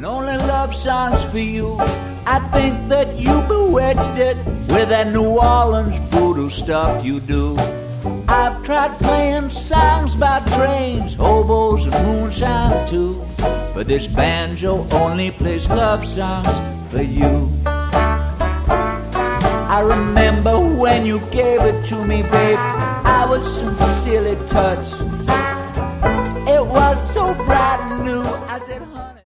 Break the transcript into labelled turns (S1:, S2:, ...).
S1: and only love songs for you. I think that you bewitched it with that New Orleans voodoo stuff you do. I've tried playing songs about trains, hobos, and moonshine too, but this banjo only plays love songs for you. I remember when you gave it to me, babe, I was sincerely touched. It was so bright and new, I said, honey.